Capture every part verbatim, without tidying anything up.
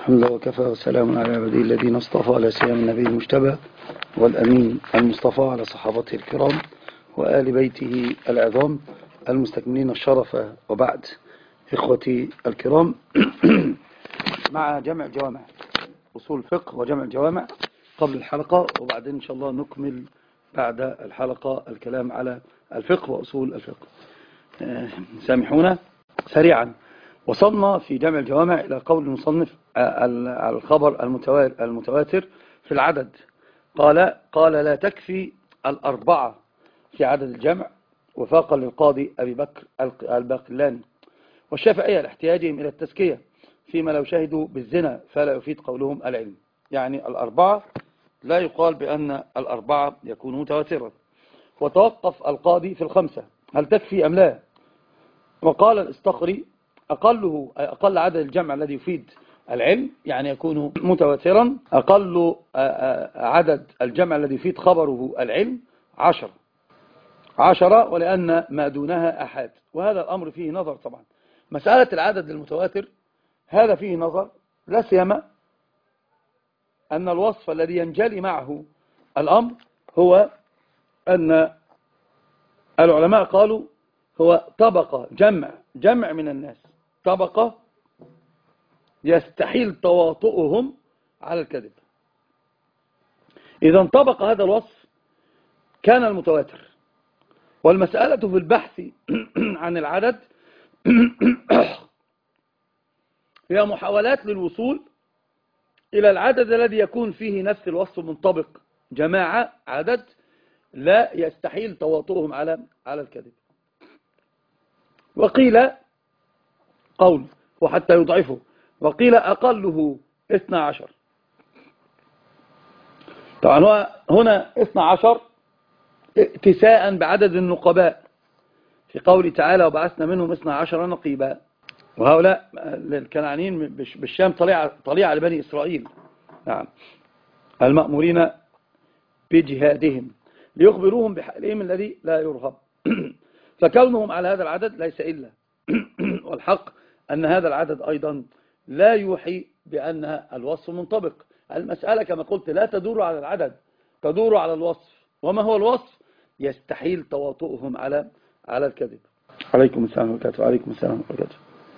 الحمد لله وكفى وسلام على عباده الذين اصطفى على سيام النبي المجتبى والأمين المصطفى على صحابته الكرام وآل بيته العظام المستكملين الشرف. وبعد، إخوتي الكرام، مع جمع الجوامع أصول الفقه وجمع الجوامع قبل الحلقة، وبعدين إن شاء الله نكمل بعد الحلقة الكلام على الفقه وأصول الفقه. سامحونا سريعا. وصلنا في جمع الجوامع إلى قول المصنف الخبر المتواتر في العدد. قال قال لا تكفي الأربعة في عدد الجمع، وفاق للقاضي أبي بكر الباقلاني والشافعية لاحتياجهم إلى التزكية فيما لو شهدوا بالزنا فلا يفيد قولهم العلم. يعني الأربعة لا يقال بأن الأربعة يكون متواترا. وتوقف القاضي في الخمسة هل تكفي أم لا. وقال الاستخري أقله أقل عدد الجمع الذي يفيد العلم يعني يكون متواترا، أقل عدد الجمع الذي يفيد خبره العلم عشرة عشرة ولأن ما دونها أحاد. وهذا الأمر فيه نظر طبعا. مسألة العدد المتواتر هذا فيه نظر، لا سيما أن الوصف الذي ينجلي معه الأمر هو أن العلماء قالوا هو طبقة جمع جمع من الناس، طبقة يستحيل تواطؤهم على الكذب. إذا انطبق هذا الوصف كان المتواتر. والمسألة في البحث عن العدد هي محاولات للوصول إلى العدد الذي يكون فيه نفس الوصف منطبق، جماعة عدد لا يستحيل تواطؤهم على على الكذب. وقيل قول وحتى يضعفه، وقيل أقله اثنى عشر. طبعا هنا اثنى عشر اتساء بعدد النقباء في قوله تعالى وبعثنا منهم اثنى عشر نقيبا. وهؤلاء الكنعانيين بالشام طليعة طليعة لبني إسرائيل، نعم، المأمورين بجهادهم ليخبروهم بحالهم الذي لا يرهب. فكونهم على هذا العدد ليس إلا والحق أن هذا العدد أيضا لا يوحي بأن الوصف منطبق. المسألة كما قلت لا تدور على العدد، تدور على الوصف. وما هو الوصف؟ يستحيل تواطؤهم على على الكذب. عليكم السلام وبركاته. وعليكم السلام وبركاته.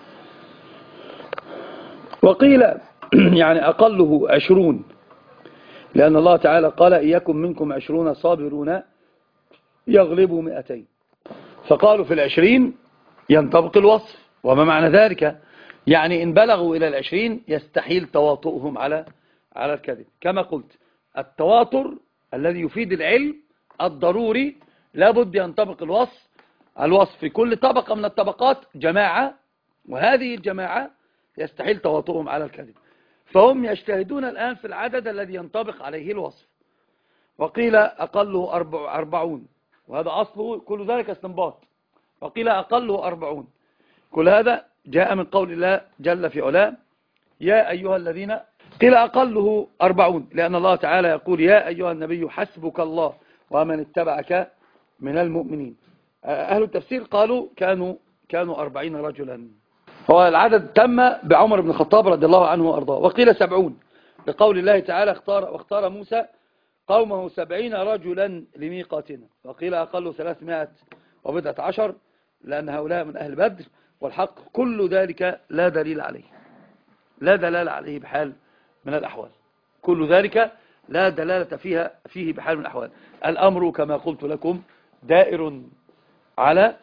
وقيل يعني أقله عشرون، لأن الله تعالى قال إياكم منكم عشرون صابرون يغلبوا مئتين. فقالوا في العشرين ينطبق الوصف. وما معنى ذلك؟ يعني إن بلغوا إلى العشرين يستحيل تواطؤهم على على الكذب. كما قلت التواتر الذي يفيد العلم الضروري لابد ينطبق الوصف الوصف في كل طبقة من الطبقات جماعة، وهذه الجماعة يستحيل تواطؤهم على الكذب. فهم يجتهدون الآن في العدد الذي ينطبق عليه الوصف. وقيل أقله أربع أربعون، وهذا أصله كل ذلك استنباط. وقيل أقله أربعون. كل هذا جاء من قول الله جل في علاه يا أيها الذين. قيل أقله أربعون لأن الله تعالى يقول يا أيها النبي حسبك الله ومن اتبعك من المؤمنين. أهل التفسير قالوا كانوا كانوا أربعين رجلا. هو العدد تم بعمر بن الخطاب رضي الله عنه وأرضاه. وقيل سبعون لقول الله تعالى اختار واختار موسى قومه سبعين رجلا لميقاتنا. وقيل أقل ثلاثمائة وبضعة عشر لأن هؤلاء من أهل بدر. والحق كل ذلك لا دليل عليه، لا دلالة عليه بحال من الأحوال. كل ذلك لا دلالة فيها فيه بحال من الأحوال. الأمر كما قلت لكم دائر على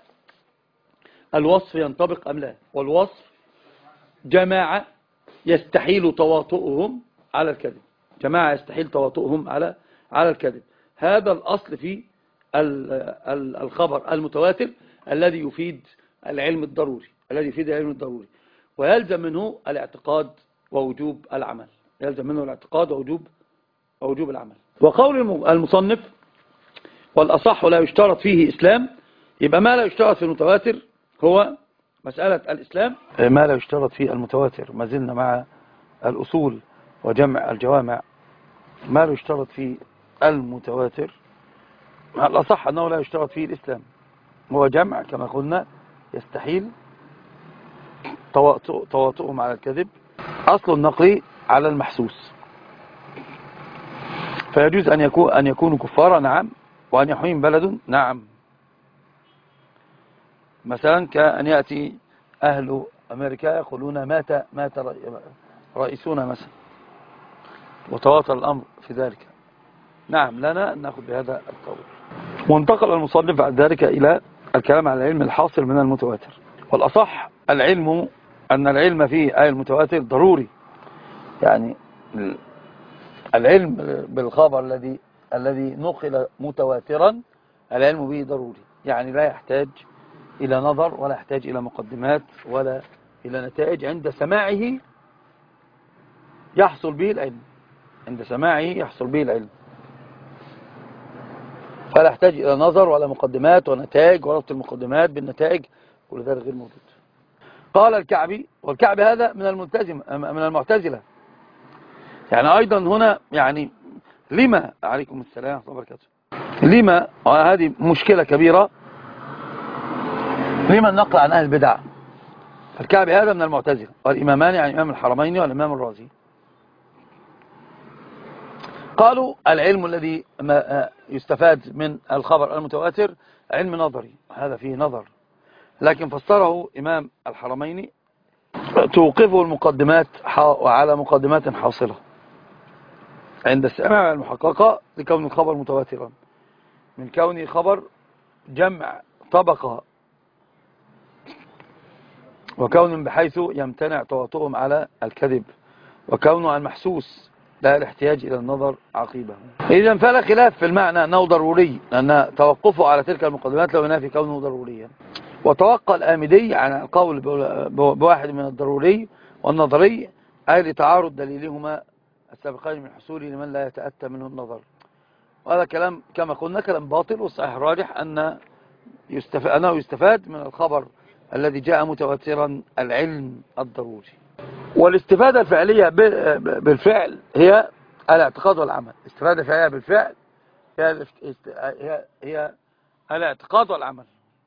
الوصف ينطبق أم لا. والوصف جماعة يستحيل تواطؤهم على الكذب، جماعة يستحيل تواطؤهم على على الكذب. هذا الأصل في الخبر المتواتر الذي يفيد العلم الضروري الذي يفيد العلم الضروري ويلزم منه الاعتقاد ووجوب العمل. يلزم منه الاعتقاد ووجوب ووجوب العمل. وقول المصنف والأصح لا يشترط فيه إسلام، يبقى ما لا يشترط في المتواتر هو مسألة الإسلام. ما لا يشترط في المتواتر، ما زلنا مع الأصول وجمع الجوامع. ما لا يشترط في المتواتر الأصح أنه لا يشترط فيه الإسلام، هو جمع كما قلنا يستحيل تواطؤهم على الكذب. أصل النقل على المحسوس، فيجوز أن يكون أن يكونوا كفارا نعم، وأن يحميهم بلد نعم. مثلا كأن يأتي أهل أمريكا يقولون مات مات رئيسنا مثلا، وتواصل الأمر في ذلك، نعم لنا أن نأخذ بهذا القول. وانتقل المصنف بعد ذلك إلى الكلام على العلم الحاصل من المتواتر. والأصح العلم أن العلم فيه آية المتواتر ضروري، يعني العلم بالخبر الذي الذي نقل متواترا العلم به ضروري، يعني لا يحتاج إلى نظر ولا يحتاج إلى مقدمات ولا إلى نتائج، عند سماعه يحصل به العلم، عند سماعه يحصل به العلم، فلا يحتاج إلى نظر ولا مقدمات ونتائج وربط المقدمات بالنتائج، كل ذلك غير موجود. قال الكعبي، والكعبي هذا من الملتزم من المعتزلة، يعني أيضا هنا يعني لما عليكم السلام ورحمة الله وبركاته، لما هذه مشكلة كبيرة، لما النقل عن أهل البدع؟ الكعبي هذا من المعتزلة، والإمامان يعني إمام الحرمين والإمام الرازي قالوا العلم الذي يستفاد من الخبر المتواتر علم نظري، هذا فيه نظر، لكن فسره إمام الحرمين توقفه المقدمات على مقدمات حاصلة عند السماع المحققة لكون الخبر متواترا، من كونه خبر جمع طبقة، وكون بحيث يمتنع تواطؤهم على الكذب، وكونه عن محسوس لا الاحتياج إلى النظر عقيبه. إذن فلا خلاف في المعنى أنه ضروري، لأن توقفه على تلك المقدمات لا ينافي كونه ضروريا. وتوقع الآمدي عن القول بواحد من الضروري والنظري، أي لتعارض دليلهما السابقين من حصول لمن لا يتأتى منه النظر. وهذا كلام كما قلنا كلام باطل، والصحيح الراجح أن يستفاد أنه يستفاد من الخبر الذي جاء متواترا العلم الضروري. والاستفادة الفعلية بالفعل هي الاعتقاد والعمل. الاستفادة الفعلية بالفعل هي, هي, هي الاعتقاد والعمل،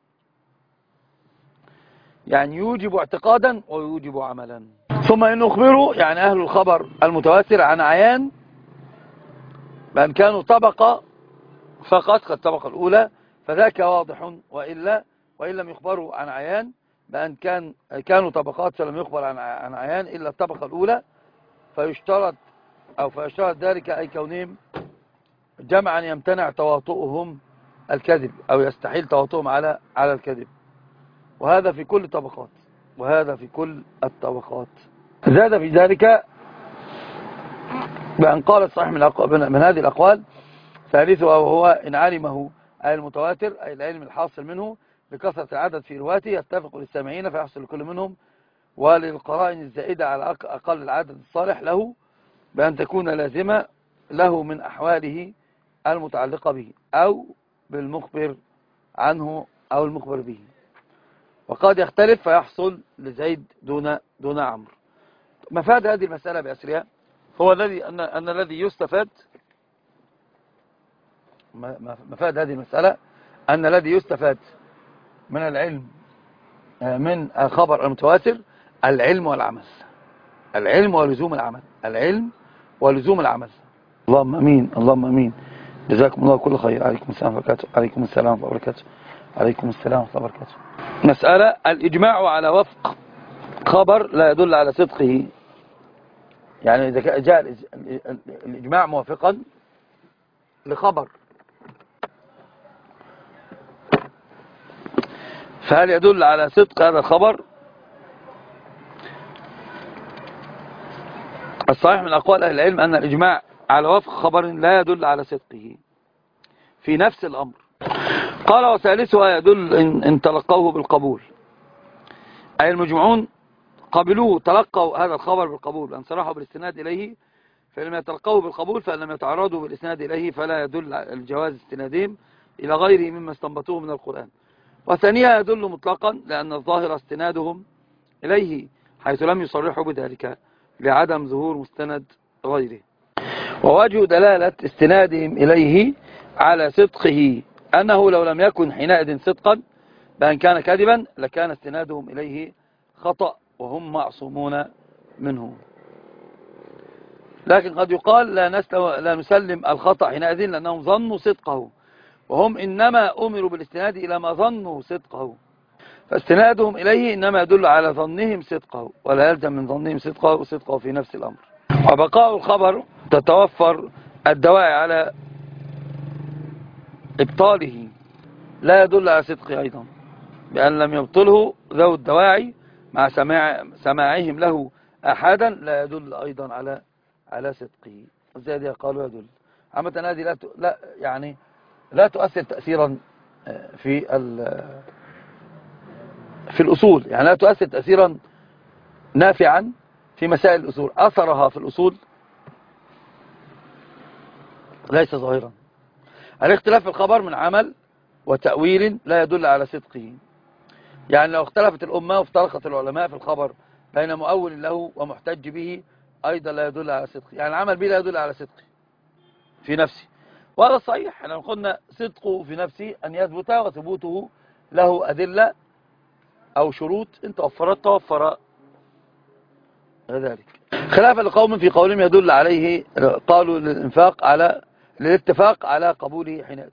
يعني يوجب اعتقادا ويوجب عملا. ثم إن أخبروا يعني أهل الخبر المتواتر عن عيان بأن كانوا طبقة فقط كالطبقة الأولى فذاك واضح، وإلا وإن لم يخبروا عن عيان بأن كان كانوا طبقات فلم يخبر عن عن عيان إلا الطبقة الأولى، فيشترط أو فيشترط ذلك أي كونهم جمعا يمتنع تواطؤهم الكذب أو يستحيل تواطؤهم على على الكذب، وهذا في كل الطبقات، وهذا في كل الطبقات. زاد في ذلك بأن قال الصحيح من, من هذه الأقوال ثالثها وهو إن علمه أي المتواتر أي العلم الحاصل منه بكثرة العدد في رواته يتفق للسامعين فيحصل لكل منهم، وللقرائن الزائدة على أقل العدد الصالح له بأن تكون لازمة له من أحواله المتعلقة به أو بالمخبر عنه أو المخبر به، وقد يختلف فيحصل لزيد دون دون عمرو. مفاد هذه المسألة بأسرها هو الذي أن, أن الذي يستفاد مفاد هذه المسألة أن الذي يستفاد من العلم من الخبر المتواتر العلم والعمل، العلم ولزوم العمل، العلم ولزوم العمل. اللهم أمين، اللهم أمين. جزاكم الله كل خير. عليكم السلام ورحمة الله وبركاته. عليكم السلام ورحمة الله وبركاته. عليكم السلام ورحمة الله وبركاته. مسألة الإجماع على وفق خبر لا يدل على صدقه، يعني إذا جاء الإجماع موافقا لخبر فهل يدل على صدق هذا الخبر؟ الصحيح من أقوال أهل العلم أن الإجماع على وفق خبر لا يدل على صدقه في نفس الأمر. قال وثالثها يدل إن تلقوه بالقبول، أي المجمعون قبلوه تلقوا هذا الخبر بالقبول أن صرحوا بالاستناد إليه، فإن لم يتلقوه بالقبول فإن لم يتعرضوا بالإسناد إليه فلا يدل الجواز استنادهم إلى غيره مما استنبطوه من القرآن. وثانيها يدل مطلقا لأن الظاهر استنادهم إليه حيث لم يصرحوا بذلك لعدم ظهور مستند غيره. ووجه دلالة استنادهم إليه على صدقه أنه لو لم يكن حينئذ صدقا بأن كان كذبا لكان استنادهم إليه خطأ وهم معصومون منه. لكن قد يقال لا, لا نسلم الخطأ حينئذ لأنهم ظنوا صدقه، وهم إنما أمروا بالاستناد إلى ما ظنوا صدقه، فاستنادهم إليه إنما يدل على ظنهم صدقه، ولا يلزم من ظنهم صدقه وصدقه في نفس الأمر. وبقاء الخبر تتوفر الدواعي على إبطاله لا يدل على صدقه أيضا، بأن لم يبطله ذو الدواعي مع سماع سماعهم له أحدا لا يدل أيضا على على صدقه. وزي قالوا يدل. عامة هذه لا لا يعني لا تؤثر تأثيرا في في الأصول، يعني لا تؤثر تأثيرا نافعا في مسائل الأصول. أثرها في الأصول ليس ظاهرا. الاختلاف في الخبر من عمل وتأويل لا يدل على صدقه. يعني لو اختلفت الأمة وافترقت العلماء في الخبر بين مؤول له ومحتج به أيضا لا يدل على صدقه، يعني العمل به لا يدل على صدقه في نفسه، وهذا صحيح. احنا يعني قلنا صدقه في نفسه أن يثبت، وثبوته له أدلة أو شروط إن توفرت توفر ذلك. خلافا لقوم في قولهم يدل عليه، قالوا للإنفاق على للاتفاق على قبوله حينئذ.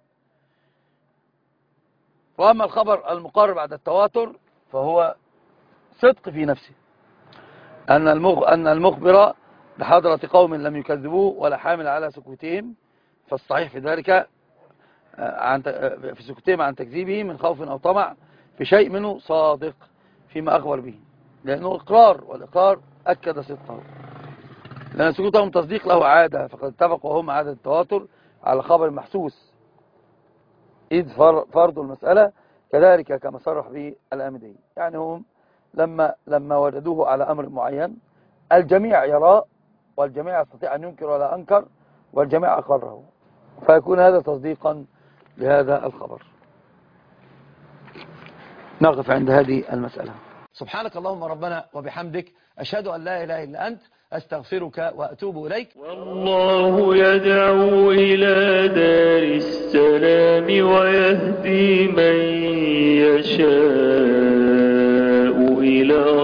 وأما الخبر المقرر بعد التواتر فهو صدق في نفسه، أن أن المخبر بحضرة قوم لم يكذبوه ولا حامل على سكوتهم، فالصحيح في ذلك عن في سكوتهم عن تكذيبه من خوف أو طمع في شيء منه صادق فيما أخبر به، لأنه إقرار، والإقرار أكد صدقه، لأن سكوتهم تصديق له عادة، فقد اتفقوا هم عادة التواتر على خبر محسوس، إذ فرض المسألة كذلك كما صرح به الآمدي. يعني هم لما لما وجدوه على أمر معين الجميع يراه، والجميع يستطيع أن ينكر ولا أنكر، والجميع أقره، فيكون هذا تصديقا لهذا الخبر. نقف عند هذه المسألة. سبحانك اللهم ربنا وبحمدك، أشهد أن لا إله إلا أنت، أستغفرك وأتوب إليك. والله يدعو إلى دار السلام ويهدي من يشاء إلى